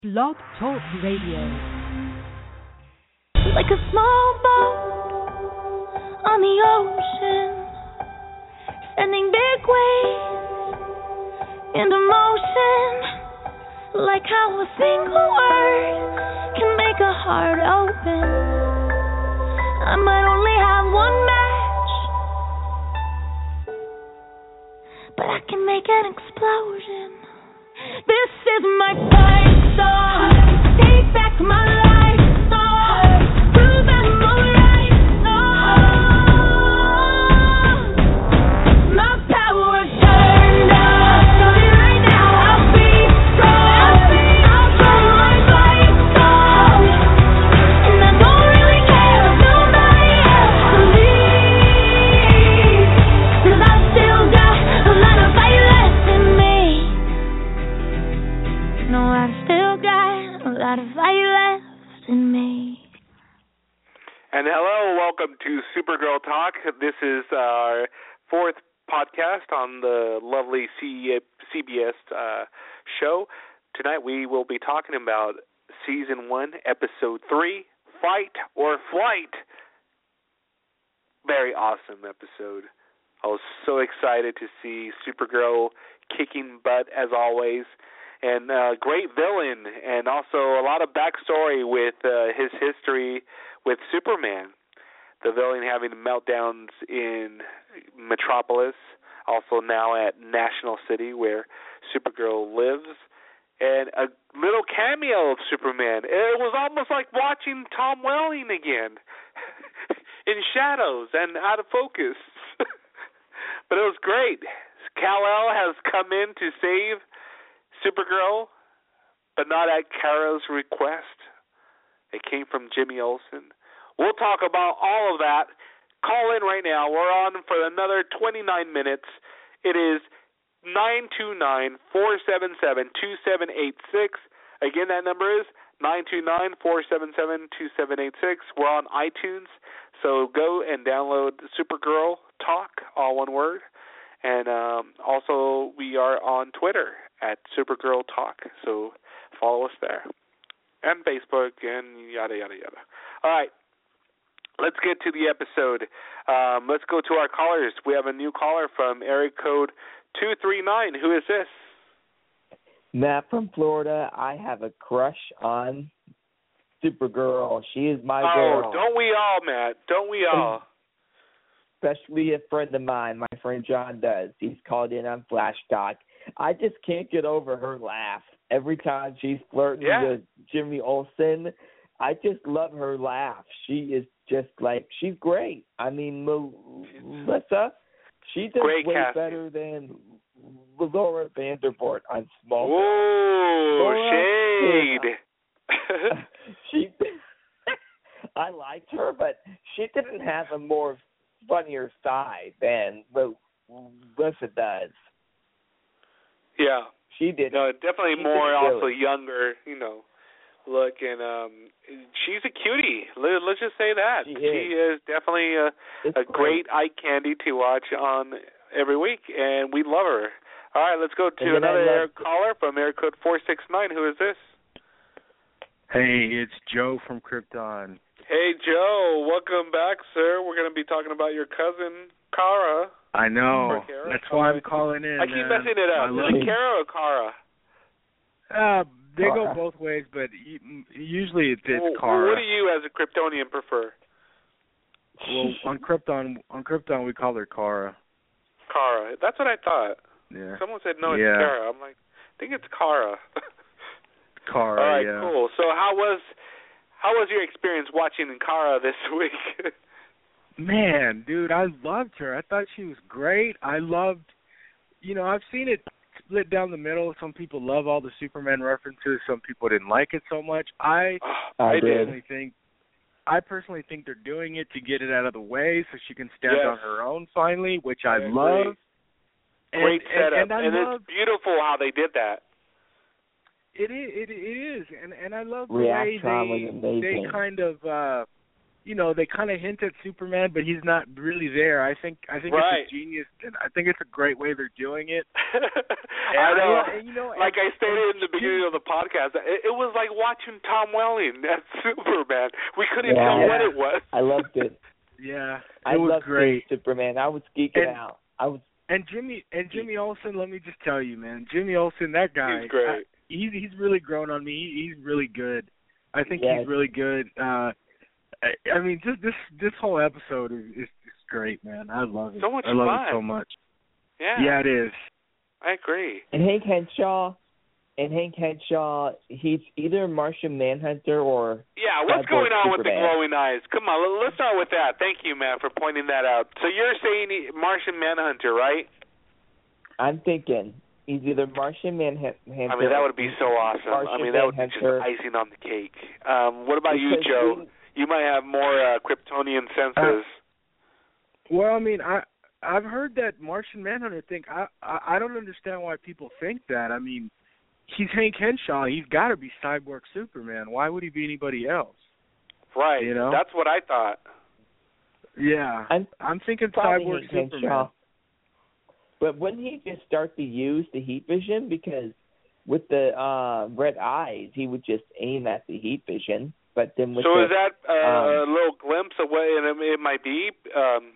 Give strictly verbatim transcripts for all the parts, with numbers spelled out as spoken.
Blog Talk Radio. Like a small boat on the ocean, sending big waves into motion. Like how a single word can make a heart open. I might only have one match, but I can make an explosion. This is my fight song. Take back my life song. Prove I'm alright song. My power turned up. So right now I'll be strong. I'll try my fight song. And I don't really care if nobody else believes. 'Cause I still got a lot of fight left in me. No, I still got a lot of fire left in me. And hello, welcome to Supergirl Talk. This is our fourth podcast on the lovely C B S uh, show. Tonight we will be talking about Season one, Episode three, Fight or Flight. Very awesome episode. I was so excited to see Supergirl kicking butt as always. And uh, great villain, and also a lot of backstory with uh, his history with Superman. The villain having meltdowns in Metropolis, also now at National City where Supergirl lives, and a little cameo of Superman. It was almost like watching Tom Welling again, in shadows and out of focus. But it was great. Kal-El has come in to save Supergirl, but not at Kara's request. It came from Jimmy Olsen. We'll talk about all of that. Call in right now. We're on for another twenty-nine minutes. It is nine two nine, four seven seven, two seven eight six. Again, that number is nine two nine, four seven seven, two seven eight six. We're on iTunes, so go and download Supergirl Talk, all one word. And um, also, we are on Twitter at Supergirl Talk, so follow us there. And Facebook, and yada, yada, yada. All right, let's get to the episode. Um, let's go to our callers. We have a new caller from area code two three nine. Who is this? Matt from Florida. I have a crush on Supergirl. She is my oh, girl. Oh, don't we all, Matt? Don't we all? Especially a friend of mine, my friend John does. He's called in on Flash Talk. I just can't get over her laugh. Every time she's flirting yeah. with Jimmy Olsen, I just love her laugh. She is just like, she's great. I mean, Melissa, she does great way casting. better than Laura Vandervoort on Smallville. Ooh, shade. she, I liked her, but she didn't have a more funnier side than Melissa does. Yeah. She did. No, definitely she more also really. younger, you know, look. And um, she's a cutie. Let, let's just say that. She, she is. is definitely a, a great eye candy to watch on every week, and we love her. All right, let's go to another caller from area code four six nine. Who is this? Hey, it's Joe from Krypton. Hey, Joe. Welcome back, sir. We're going to be talking about your cousin, Kara. I know. That's why I'm calling in. I keep man. messing it up. Is it Kara or Kara? Uh, they go both ways, but usually it's, it's well, Kara. What do you, as a Kryptonian, prefer? Well, on Krypton, on Krypton, we call her Kara. Kara. That's what I thought. Yeah. Someone said, no, it's yeah. Kara. I'm like, I think it's Kara. Kara, All right, yeah. cool. So how was how was your experience watching Kara this week? Man, dude, I loved her. I thought she was great. I loved, you know, I've seen it split down the middle. Some people love all the Superman references. Some people didn't like it so much. I, oh, I I personally think, I personally think they're doing it to get it out of the way so she can stand yes. on her own finally, which I, I love. And, Great setup, and, and, I and love, it's beautiful how they did that. It is, it, it is, and and I love the Reactron way they they kind of uh, you know, they kind of hint at Superman, but he's not really there. I think I think right. it's a genius, and I think it's a great way they're doing it. I know. And, you know, like and, I stated and, in the beginning of the podcast, it, it was like watching Tom Welling as Superman. We couldn't yeah, tell yeah. what it was. I loved it. Yeah, it I was loved great. Superman. I was geeking and, out. I was. And Jimmy and Jimmy Olsen, let me just tell you, man, Jimmy Olsen, that guy, he's great. I, he's he's really grown on me. He, he's really good. I think yes. he's really good. Uh, I, I mean, just this this whole episode is is, is great, man. I love it. So much I love fun. it so much. Yeah. Yeah, it is. I agree. And Hank Henshaw, and Hank Henshaw, he's either Martian Manhunter or yeah. What's Cyborg going on Superman. with the glowing eyes? Come on, let's start with that. Thank you, man, for pointing that out. So you're saying he, Martian Manhunter, right? I'm thinking he's either Martian Manhunter. I mean, that would be so awesome. Martian I mean, that would be just Manhunter. icing on the cake. Um, what about you, Because Joe? we- You might have more uh, Kryptonian senses. Uh, well, I mean, I I've heard that Martian Manhunter thing. I, I I don't understand why people think that. I mean, he's Hank Henshaw. He's got to be Cyborg Superman. Why would he be anybody else? Right. You know? That's what I thought. Yeah. I'm, I'm thinking probably Cyborg Hank Superman. Henshaw. But wouldn't he just start to use the heat vision? Because with the uh, red eyes, he would just aim at the heat vision. But then with so the, is that uh, um, a little glimpse of what it, it might be? Um,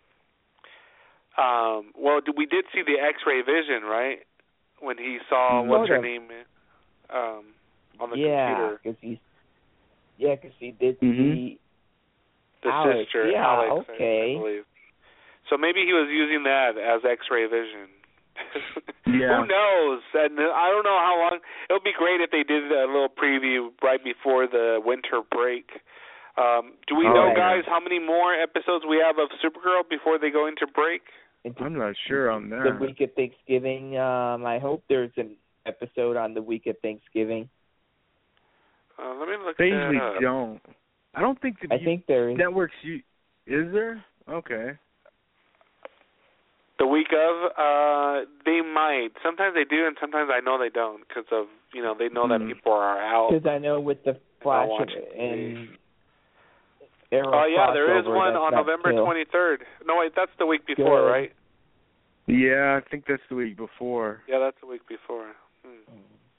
um, well, we did see the X-ray vision, right? When he saw Mm-hmm. what's her Sort of. name um, on the yeah, computer, because he, yeah, because he did Mhm. see the Alex. sister, Yeah, Alex, I- okay. I believe. So maybe he was using that as X-ray vision. Yeah. Who knows? And I don't know how long. It would be great if they did a little preview right before the winter break. Um, do we Oh, know, yeah. guys, how many more episodes we have of Supergirl before they go into break? into I'm not sure on the that. week of Thanksgiving. Um, I hope there's an episode on the week of Thanksgiving. Uh, let me look They that usually up. don't. I don't think the I think there is. networks. You is there? Okay. The week of, uh, they might. Sometimes they do, and sometimes I know they don't because of, you know, they know that Mhm. people are out. Because I know with the Flash watching and Arrow Oh, yeah, there is crossover, one that's on not November till- twenty-third. No, wait, that's the week before, Good. right? Yeah, I think that's the week before. Yeah, that's the week before. Hmm.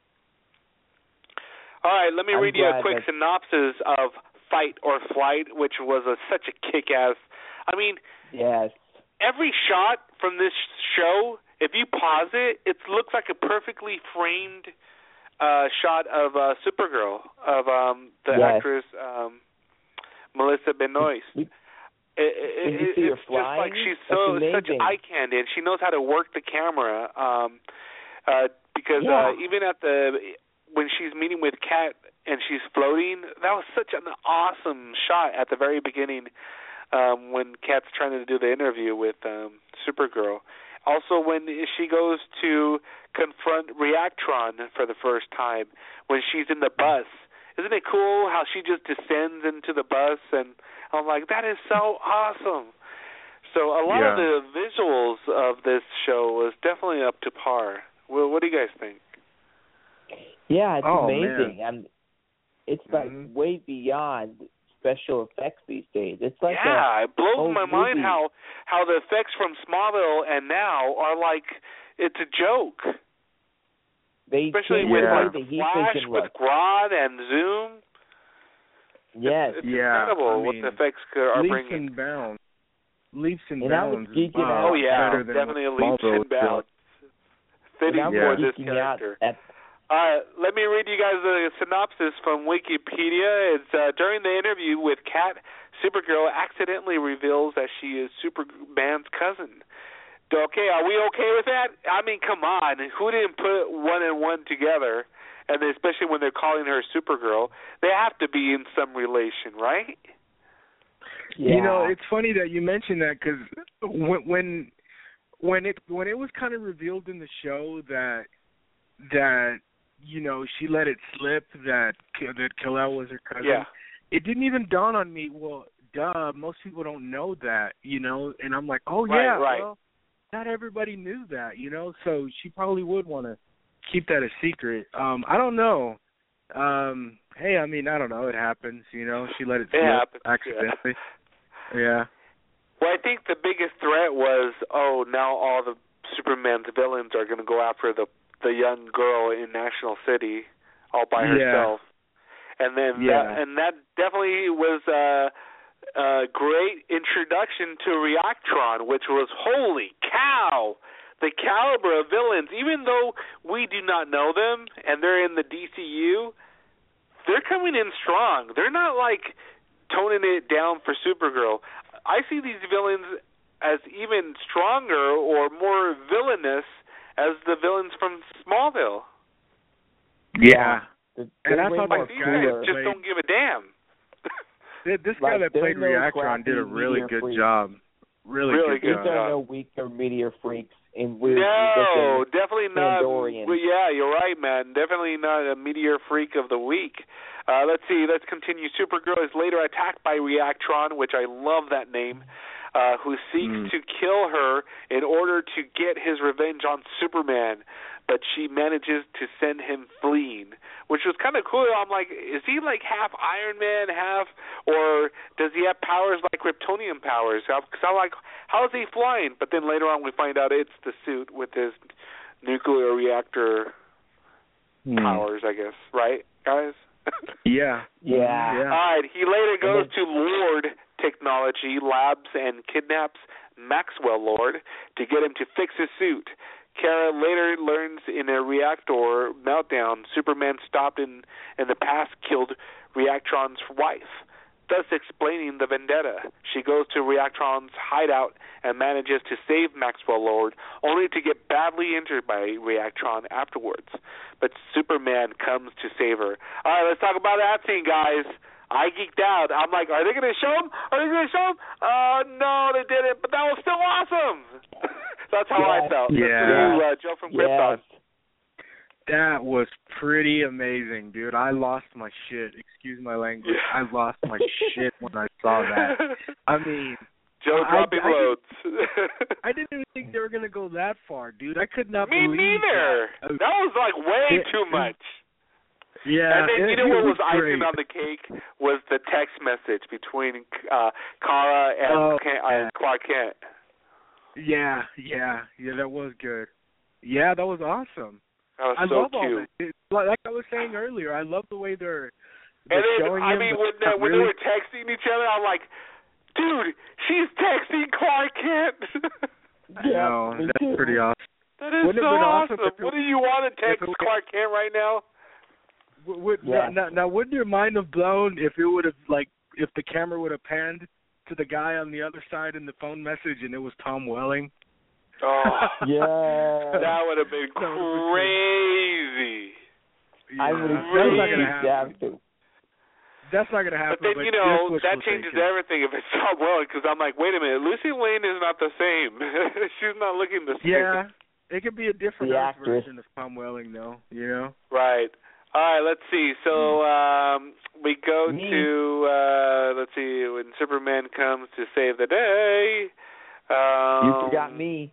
All right, let me I'm read you a glad quick that- synopsis of Fight or Flight, which was a, such a kick-ass. I mean, Yes. every shot from this show, if you pause it, it looks like a perfectly framed uh, shot of uh, Supergirl, of um, the Yes. actress um, Melissa Benoist. We- It, it, When you it, see her it's just flying, like she's that's so such amazing. eye candy, and she knows how to work the camera. Um, uh, because Yeah. uh, even at the when she's meeting with Kat and she's floating, that was such an awesome shot at the very beginning um, when Kat's trying to do the interview with um, Supergirl. Also, when she goes to confront Reactron for the first time, when she's in the bus. Isn't it cool how she just descends into the bus? And I'm like, that is so awesome. So a lot Yeah. of the visuals of this show was definitely up to par. Well, what do you guys think? Yeah, it's Oh, amazing. I'm, it's like Mhm. way beyond special effects these days. It's like yeah, a it blows whole my mind movie. how how the effects from Smallville and now are like it's a joke. they Especially changed with the way like the heat Flash, vision with looks. Grodd and Zoom. Yes, It's Yeah, incredible I what mean, the effects are leaps bringing. and bounds. Leaps and And I was bounds. is geeking Bob out. Oh yeah, better than definitely what leaps Smallville and bounds. Fitting and I Yeah. for was this geeking out character. at All right, let me read you guys a synopsis from Wikipedia. It's uh, during the interview with Kat, Supergirl accidentally reveals that she is Superman's cousin. Okay, are we okay with that? I mean, come on. Who didn't put one and one together? And especially when they're calling her Supergirl, they have to be in some relation, right? yeah. You know, it's funny that you mentioned that because when when when it when it was kind of revealed in the show that that you know she let it slip that that Kal-El was her cousin, Yeah. it didn't even dawn on me. Well, duh, most people don't know that, you know. And I'm like, oh Right, yeah, right. well, not everybody knew that, you know. So she probably would want to keep that a secret. Um, I don't know. Um, hey, I mean, I don't know. It happens, you know. She let it It slip happens, accidentally. Yeah. yeah. Well, I think the biggest threat was, oh, now all the Superman's villains are going to go after the the young girl in National City all by Yeah. herself. And then Yeah. that, and that definitely was a, a great introduction to Reactron, which was, holy cow, the caliber of villains. Even though we do not know them and they're in the D C U, they're coming in strong. They're not like toning it down for Supergirl. I see these villains as even stronger or more villainous as the villains from Smallville. Yeah. They're, And they're I way thought more These guy guys cooler. just don't give a damn. This this Like, guy that there's played no Reactron did a crappy really meteor good freaks. job. Really, Really good good There job. are no weaker meteor freaks in weird No, looking definitely not. Pandorians. Well, yeah, you're right, man. Definitely not a meteor freak of the week. Uh, let's see. Let's continue. Supergirl is later attacked by Reactron, which I love that name, uh, who seeks Mm. to kill her in order to get his revenge on Superman. But she manages to send him fleeing, which was kind of cool. I'm like, is he like half Iron Man, half, or does he have powers like Kryptonian powers? Because I'm like, how is he flying? But then later on we find out it's the suit with his nuclear reactor Hmm. powers, I guess. Right, guys? Yeah. Yeah. Yeah. All right, he later goes then- to Lord Technology Labs and kidnaps Maxwell Lord to get him to fix his suit. Kara later learns in a reactor meltdown Superman stopped in, in the past killed Reactron's wife, thus explaining the vendetta. She goes to Reactron's hideout and manages to save Maxwell Lord, only to get badly injured by Reactron afterwards. But Superman comes to save her. All right, let's talk about that scene, guys. I geeked out. I'm like, are they going to show him? Are they going to show him? Uh, no, they didn't, but that was still awesome. That's how Yes. I felt. Yeah. Ooh, uh, Joe from Krypton. Yes. That was pretty amazing, dude. I lost my shit. Excuse my language. Yeah. I lost my shit when I saw that. I mean, Joe I- dropping I- loads. I didn't even think they were gonna go that far, dude. I could not Me believe neither. that. That was like way It- too much. Yeah. And then it, you know it what was great. icing on the cake was the text message between uh, Kara and Oh, Kent, uh, yeah. Clark Kent. Yeah, yeah, yeah. That was good. Yeah, that was awesome. That was I so love all cute. that. It, like, like I was saying earlier, I love the way they're, they're And then, showing I him. mean, but when, they, not when really. they were texting each other, I'm like, dude, she's texting Clark Kent. I know, me that's too. pretty awesome. That is Wouldn't so it have been awesome. awesome if it- What do you want to text if it- Clark Kent right now? Would, would, Yeah. now, now, wouldn't your mind have blown if it would have, like, if the camera would have panned to the guy on the other side in the phone message and it was Tom Welling? Oh, Yeah. that would have been That would've been crazy. Yeah, I would have that's not really gonna freaked happen. out too. That's not gonna happen. But then, you know, guess what that we're changes thinking? everything if it's Tom Welling, because I'm like, wait a minute, Lucy Lane is not the same. She's not looking the same. Yeah, it could be a different The Earth actress. version of Tom Welling, though. You know? Right. All right, let's see. So um, we go Me. to, uh, let's see, when Superman comes to save the day. Um, You forgot me.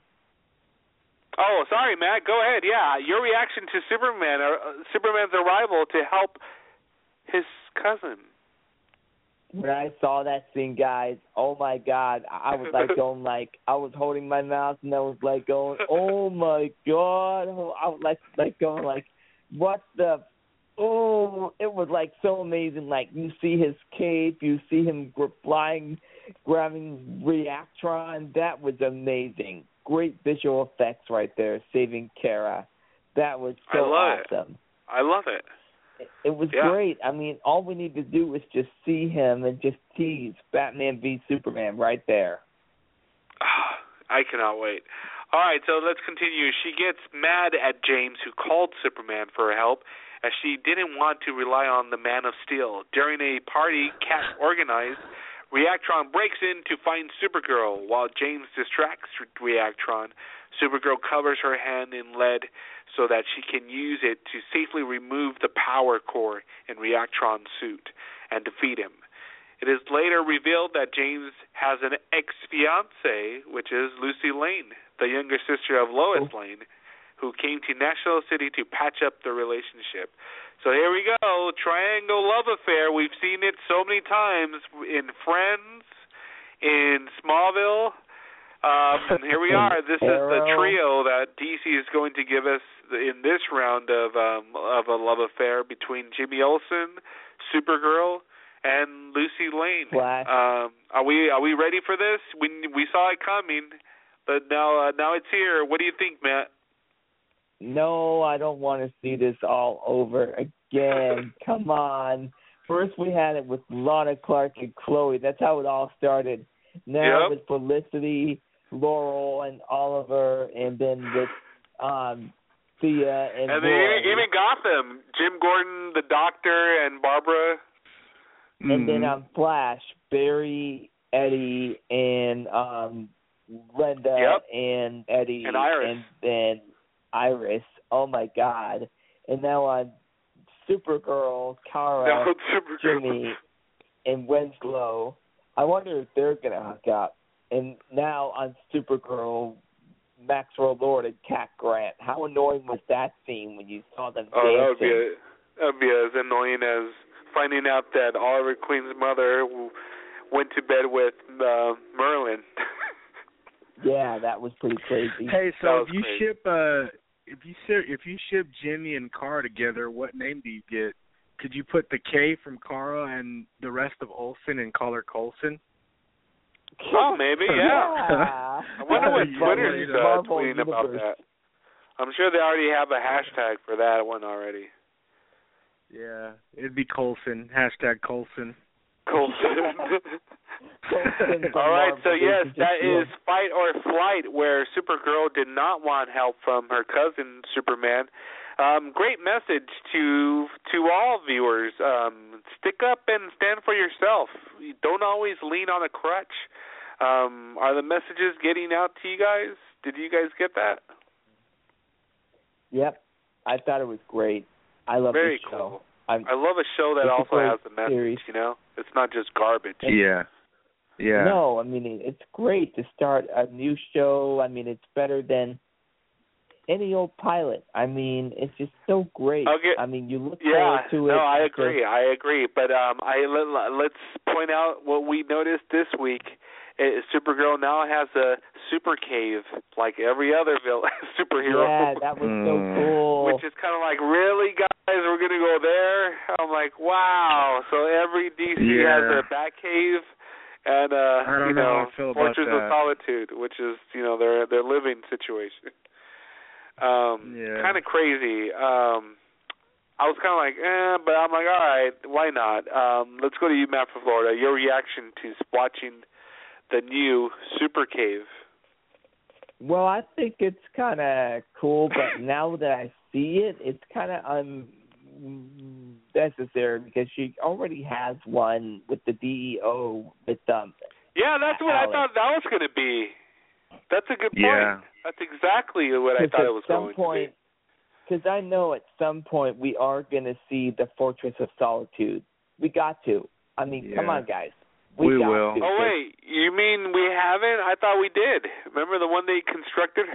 Oh, sorry, Matt. Go ahead. Yeah, your reaction to Superman, or uh, Superman's arrival to help his cousin. When I saw that scene, guys, oh my God, I I was like going like, I was holding my mouth and I was like going, oh my God, I was like like going like, what the, oh, it was like so amazing. Like you see his cape, you see him gr- flying, grabbing Reactron. That was amazing. Great visual effects right there, saving Kara. That was so I love it. awesome. I love it. It, it was Yeah. great. I mean, all we need to do is just see him and just tease Batman v Superman right there. I cannot wait. All right, so let's continue. She gets mad at James, who called Superman for help, as she didn't want to rely on the Man of Steel. During a party Cat organized, Reactron breaks in to find Supergirl. While James distracts Reactron, Supergirl covers her hand in lead so that she can use it to safely remove the power core in Reactron's suit and defeat him. It is later revealed that James has an ex-fiancée, which is Lucy Lane, the younger sister of Lois Oh. Lane, who came to National City to patch up the relationship. So here we go, triangle love affair. We've seen it so many times in Friends, in Smallville. Um, here we are. This is the trio that D C is going to give us in this round of um, of a love affair between Jimmy Olsen, Supergirl, and Lucy Lane. Flash. Um, are we are we ready for this? We we saw it coming, but now uh, now it's here. What do you think, Matt? No, I don't want to see this all over again. Come on. First we had it with Lana Clark and Chloe. That's how it all started. Now Yep. with Felicity, Laurel, and Oliver, and then with um, Thea and And then Roy. even, even Gotham, Jim Gordon, the Doctor, and Barbara. And then on Flash, Barry, Eddie, and um, Linda, Yep. and Eddie, And Iris. and then Iris. Oh my God! And now on Supergirl, Kara, No, Supergirl. Jimmy, and Winslow. I wonder if they're gonna hook up. And now on Supergirl, Maxwell Lord and Cat Grant. How annoying was that scene when you saw them Oh, that would dancing? be a, that would be as annoying as finding out that Oliver Queen's mother w- went to bed with uh, Merlin. Yeah, that was pretty crazy. Hey, That so was if you crazy. ship uh if you ship if you ship Jimmy and Kara together, what name do you get? Could you put the K from Kara and the rest of Olsen and call her Coulson? Oh, maybe, yeah. Yeah. I wonder what Yeah, Twitter's yeah. uh, Marvel tweeting about Universe. that. I'm sure they already have a hashtag for that one already. Yeah, it'd be Coulson. Hashtag Coulson. Cool. Coulson from All right, Marvel so yes, Agents that of Shield. is Fight or Flight, where Supergirl did not want help from her cousin Superman. Um, great message to to all viewers. Um, stick up and stand for yourself. You don't always lean on a crutch. Um, are the messages getting out to you guys? Did you guys get that? Yep, I thought it was great. I love Very the cool. show. I'm, I love a show that It's a also great has a message, series. you know? It's not just garbage. Yeah. Yeah. No, I mean, it- it's great to start a new show. I mean, it's better than any old pilot. I mean, it's just so great. Okay. I mean, you look Yeah, forward to it. no, I because- agree. I agree. But um, I let, let's point out what we noticed this week. Uh, Supergirl now has a super cave like every other villain superhero. Yeah, that was so Mm. cool. Which is kind of like, really, guys, we're going to go there? I'm like, wow. So every D C Yeah. has a Bat Cave and, uh, I don't you know know, how I feel about Fortress of that. Solitude, which is, you know, their their living situation. Um, Yeah. Kind of crazy. Um, I was kind of like, eh, but I'm like, all right, why not? Um, let's go to you, Matt, from Florida. Your reaction to watching the new Super Cave. Well, I think it's kind of cool, but now that I see it, it's kind of unnecessary because she already has one with the D E O with um. Yeah, that's what Alex. I thought that was going to be. That's a good point. Yeah. That's exactly what I Because thought at it was some going point, to because I know at some point we are going to see the Fortress of Solitude. We got to. I mean, come Yeah. on, guys. We, We got will. to. be. Oh, wait, you mean we haven't? I thought we did. Remember the one they constructed?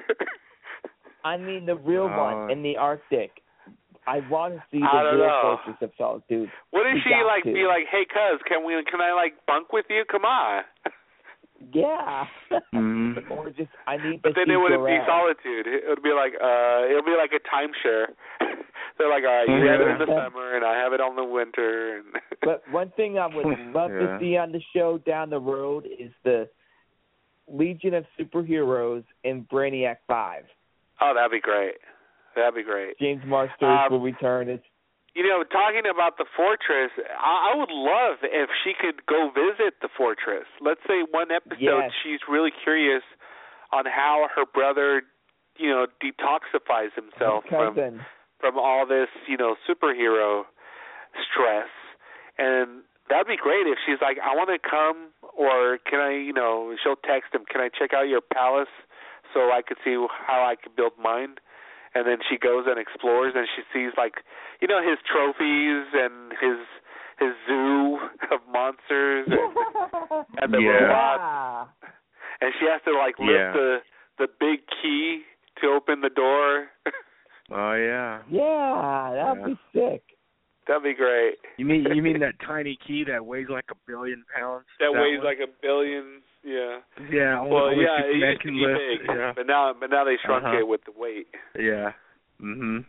I mean, the real Uh, one in the Arctic. I want to see I the don't real know. Fortress of Solitude. What if We she, got like, to. be like, hey, cuz, can, we, can I, like, bunk with you? Come on. Yeah. Mhm. Or just, I need But to then see it wouldn't be Jor-El. solitude. It would be like uh it'll be like a timeshare. They're like, all right, you have it in the Yeah. summer and I have it on the winter and But one thing I would love to Yeah. see on the show down the road is the Legion of Superheroes in Brainiac five. oh, that'd be great. That'd be great. James Marsters Um, will return as You know, talking about the fortress, I, I would love if she could go visit the fortress. Let's say one episode Yes. she's really curious on how her brother, you know, detoxifies himself her from cousin. from all this, you know, superhero stress. And that'd be great if she's like, I want to come, or can I, you know, she'll text him, can I check out your palace so I could see how I could build mine? And then she goes and explores, and she sees, like, you know, his trophies and his his zoo of monsters and, and the Yeah. robots. Yeah. And she has to, like, lift Yeah. the the big key to open the door. Oh yeah. Yeah, that'd Yeah. be sick. That'd be great. You mean you mean that tiny key that weighs like a billion pounds? that, that weighs one? like a billion? Yeah. Yeah. Only, Well, only yeah, it Superman used to can be lift. big, Yeah. but now, but now they shrunk Uh-huh. it with the weight. Yeah. Mhm.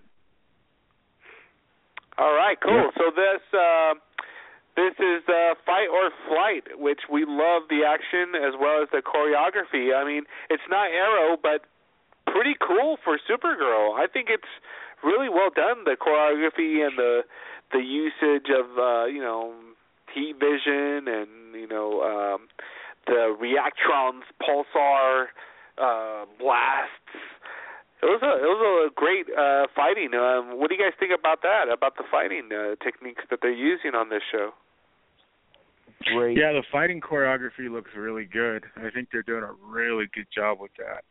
All right, cool. Yep. So this uh, this is uh, Fight or Flight, which we love the action as well as the choreography. I mean, it's not Arrow, but pretty cool for Supergirl. I think it's really well done. The choreography and the the usage of uh, you know heat vision and you know um, the Reactrons, pulsar uh, blasts. It was a it was a great uh, fighting. Um, what do you guys think about that? About the fighting uh, techniques that they're using on this show? Great. Yeah, the fighting choreography looks really good. I think they're doing a really good job with that.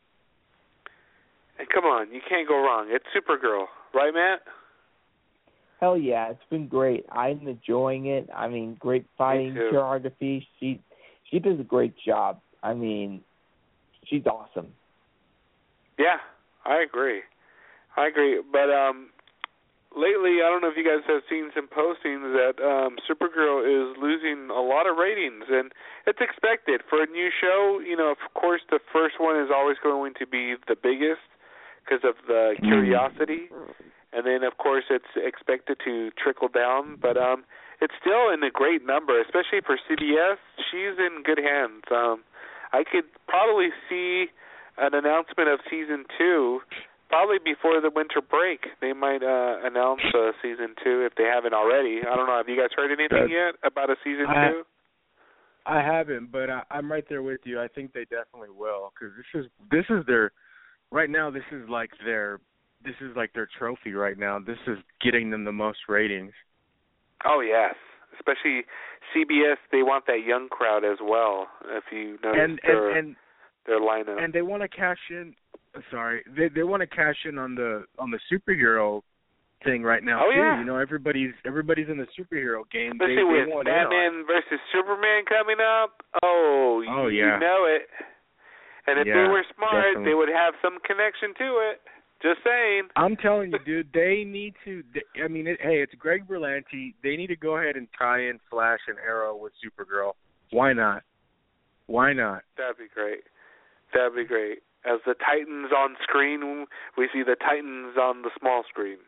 And come on, you can't go wrong. It's Supergirl, right, Matt? Hell yeah, it's been great. I'm enjoying it. I mean, great fighting too. choreography. She she does a great job. I mean, she's awesome. Yeah, I agree. I agree. But um, lately, I don't know if you guys have seen some postings that um, Supergirl is losing a lot of ratings, and it's expected for a new show. You know, of course, the first one is always going to be the biggest because of the curiosity, and then of course it's expected to trickle down. But um, it's still in a great number, especially for C B S. She's in good hands. Um, I could probably see an announcement of season two probably before the winter break. They might uh, announce uh, season two if they haven't already. I don't know. Have you guys heard anything That's, yet about a season I, two? I haven't, but I, I'm right there with you. I think they definitely will because this is this is their right now. This is like their this is like their trophy right now. This is getting them the most ratings. Oh yes, especially C B S. They want that young crowd as well. If you notice And their and, and their lineup. and they want to cash in. Sorry, they they want to cash in on the on the superhero thing right now Oh, too. yeah. You know, everybody's everybody's in the superhero game. Especially they, with they want in on it. Batman versus Superman coming up. Oh, Oh, you yeah. know it. And if Yeah, they were smart, definitely. they would have some connection to it. Just saying. I'm telling you, dude, they need to. They, I mean, it, hey, it's Greg Berlanti. They need to go ahead and tie in Flash and Arrow with Supergirl. Why not? Why not? That'd be great. That'd be great. As the Titans on screen, we see the Titans on the small screen.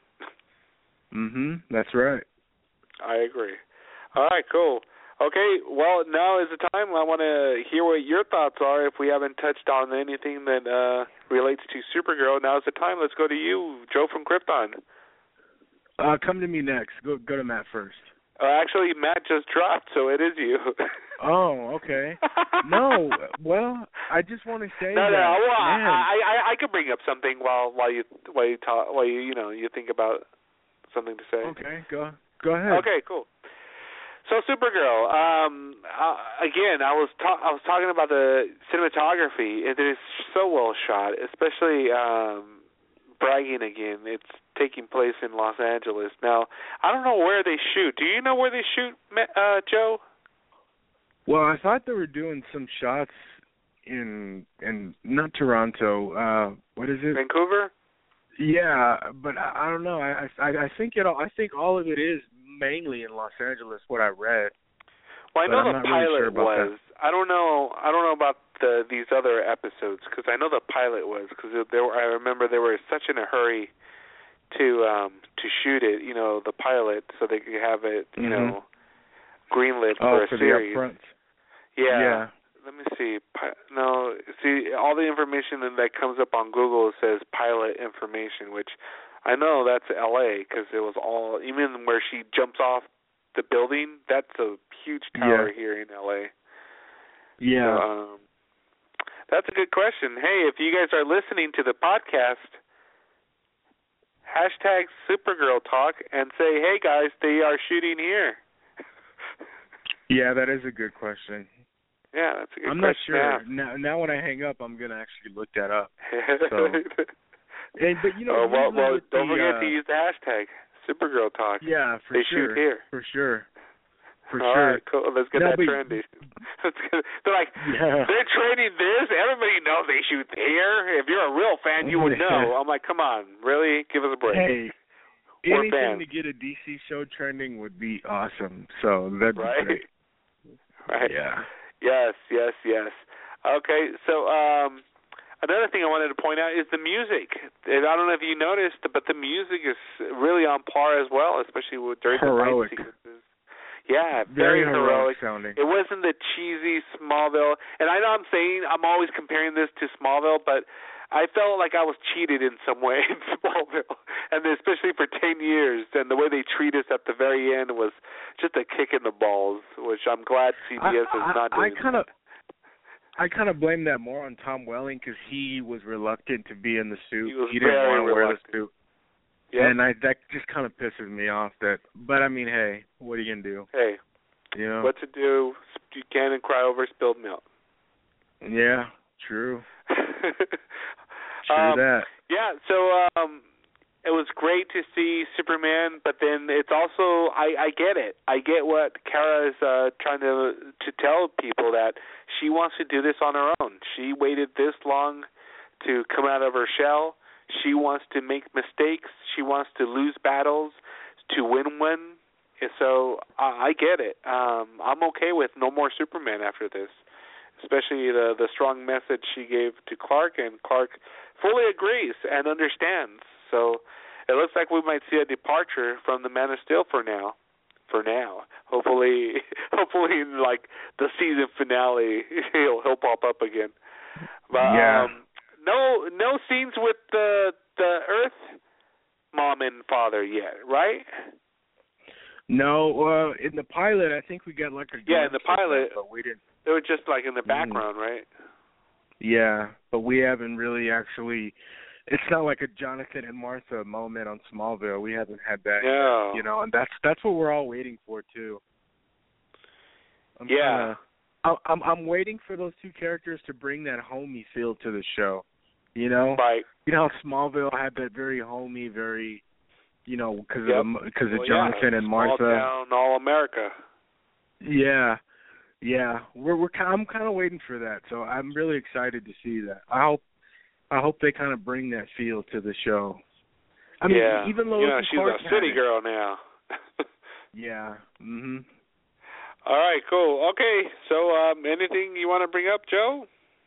Mhm. That's right. I agree. All right, cool. Okay, well, now is the time. I want to hear what your thoughts are. If we haven't touched on anything that uh, relates to Supergirl, now is the time. Let's go to you, Joe from Krypton. Uh, come to me next. Go go to Matt first. Uh, actually, Matt just dropped, so it is you. Oh, okay. No, well, I just want to say no, that. no. Well, man, I, I I could bring up something while while you while you talk while you you know you think about something to say. Okay, go go ahead. Okay, cool. So Supergirl, um, uh, again, I was ta- I was talking about the cinematography. It is so well shot, especially um, bragging again. It's taking place in Los Angeles. Now, I don't know where they shoot. Do you know where they shoot, uh, Joe? Well, I thought they were doing some shots in in not Toronto. Uh, what is it? Vancouver? Yeah, but I, I don't know. I, I I think it all. I think all of it is mainly in Los Angeles. What I read. Well, I But know I'm the not pilot really sure about was. that. I don't know. I don't know about the these other episodes because I know the pilot was because there. Were, I remember they were such in a hurry to um to shoot it. You know, the pilot, so they could have it. You Mhm. know, greenlit Oh, for a for series. the upfront. Yeah. Yeah. Let me see. Pi- no, see, all the information that comes up on Google says pilot information, which I know that's L A because it was all, even where she jumps off the building, that's a huge tower Yeah. here in L A. Yeah. So, um, that's a good question. Hey, if you guys are listening to the podcast, hashtag Supergirl Talk and say, hey guys, they are shooting here. Yeah, that is a good question. Yeah, that's a good I'm not question. sure. to Now, now when I hang up, I'm gonna actually look that up. ask. So, And, but you know, oh, well, usually well with don't the, forget uh, to use the hashtag Supergirl Talk. Yeah, for they sure. shoot here. For sure. for All sure. right, cool. Let's get no, that but, trendy. They're like, yeah. they're training this. Everybody knows they shoot here. If you're a real fan, you would know. I'm like, come on, really? Give us a break. Hey, We're anything fans. to get a D C show trending would be awesome. So that'd be right? great. Right. Yeah. Yes, yes, yes. Okay, so um, another thing I wanted to point out is the music. And I don't know if you noticed, but the music is really on par as well, especially with during Heroic. the fight sequences. Yeah, Very, very, heroic heroic. sounding. It wasn't the cheesy Smallville. And I know I'm saying I'm always comparing this to Smallville, but I felt like I was cheated in some way in Smallville, and especially for ten years. And the way they treat us at the very end was just a kick in the balls, which I'm glad C B S I, is I, not doing. I kind of, I kind of blame that more on Tom Welling because he was reluctant to be in the suit. He was he didn't very want to wear the reluctant. suit. Yep. And I, that just kind of pisses me off. That, but I mean, hey, what are you gonna do? Hey, you know what to do? You can't cry over spilled milk. Yeah, true. True um, that. Yeah, so um, it was great to see Superman, but then it's also I, I get it. I get what Kara is uh, trying to to tell people, that she wants to do this on her own. She waited this long to come out of her shell. She wants to make mistakes. She wants to lose battles to win one. So I, I get it. Um, I'm okay with no more Superman after this, especially the the strong message she gave to Clark, and Clark fully agrees and understands. So it looks like we might see a departure from the Man of Steel for now. For now, hopefully, hopefully, in like the season finale, he'll he'll pop up again. But yeah. um, no, no scenes with the the Earth mom and father yet, right? No, uh, in the pilot, I think we got like a Yeah, in the glimpse of pilot, that, but we didn't. they were just like in the background, Mm. right? Yeah, but we haven't really actually. It's not like a Jonathan and Martha moment on Smallville. We haven't had that, No. yet, you know, and that's that's what we're all waiting for too. I'm Yeah. Kinda, I'm I'm waiting for those two characters to bring that homey feel to the show. You know, Right. you know how Smallville had that very homey, very, you know, because Yep. of because well, of Jonathan yeah, and Martha. Small town, all America. Yeah, yeah. We're we're I'm kind of waiting for that, so I'm really excited to see that. I hope I hope they kind of bring that feel to the show. I mean, yeah. even though you know, she's Clark a city had it. girl now. Yeah. Mhm. All right, cool. Okay, so um, anything you want to bring up, Joe?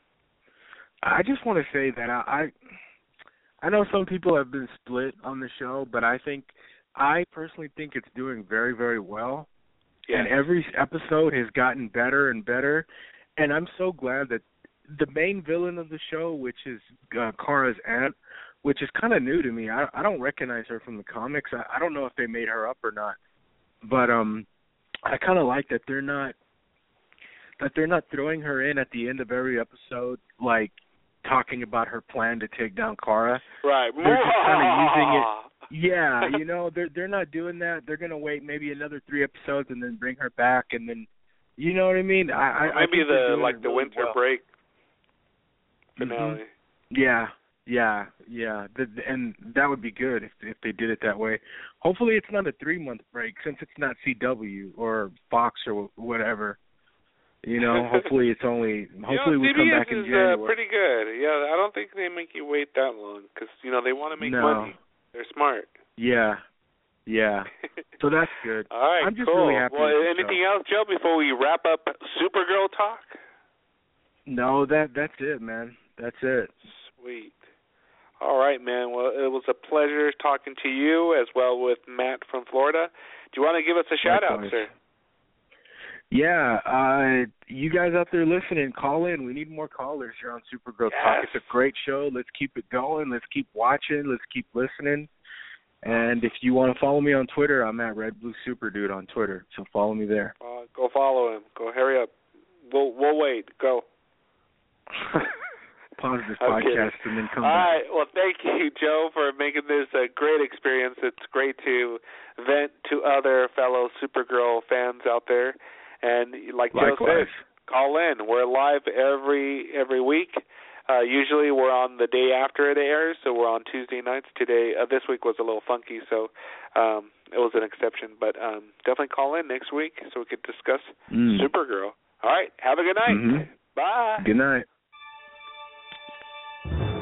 I just want to say that I, I I know some people have been split on the show, but I think I personally think it's doing very, very well. Yeah. And every episode has gotten better and better. And I'm so glad that the main villain of the show, which is uh, Kara's aunt, which is kind of new to me. I, I don't recognize her from the comics. I, I don't know if they made her up or not. But um, I kind of like that they're not that they're not throwing her in at the end of every episode, like talking about her plan to take down Kara. Right. They're just kind of using it. Yeah, you know, they're they're not doing that. They're gonna wait maybe another three episodes and then bring her back, and then, you know what I mean? I, I Maybe I think they're the doing like it the really winter well. break Mhm. finale. Yeah, yeah, yeah, the, and that would be good if if they did it that way. Hopefully, it's not a three month break since it's not C W or Fox or whatever. You know, hopefully it's only. Hopefully you know, we C B S come back in is January. uh, pretty good. Yeah, I don't think they make you wait that long because you know they want to make No. money. They're smart. Yeah, yeah. So that's good. All right, I'm just cool. really happy Well, with the anything show. else, Joe, before we wrap up Supergirl talk? No, that that's it, man. That's it. Sweet. All right, man. Well, it was a pleasure talking to you as well with Matt from Florida. Do you want to give us a shout out, Likewise. sir? Yeah, uh, you guys out there listening, call in. We need more callers here on Supergirl Talk. Yes. It's a great show. Let's keep it going. Let's keep watching. Let's keep listening. And if you want to follow me on Twitter, I'm at Red Blue Super Dude on Twitter. So follow me there. Uh, go follow him. Go hurry up. We'll we'll wait. Go. Pause this I'm podcast kidding. and then come All back. right. Well, thank you, Joe, for making this a great experience. It's great to vent to other fellow Supergirl fans out there. And like Joe Likewise. said, call in. We're live every every week. Uh, usually we're on the day after it airs, so we're on Tuesday nights. Today, uh, this week was a little funky, so um, it was an exception. But um, definitely call in next week so we could discuss mm. Supergirl. All right, have a good night. Mm-hmm. Bye. Good night.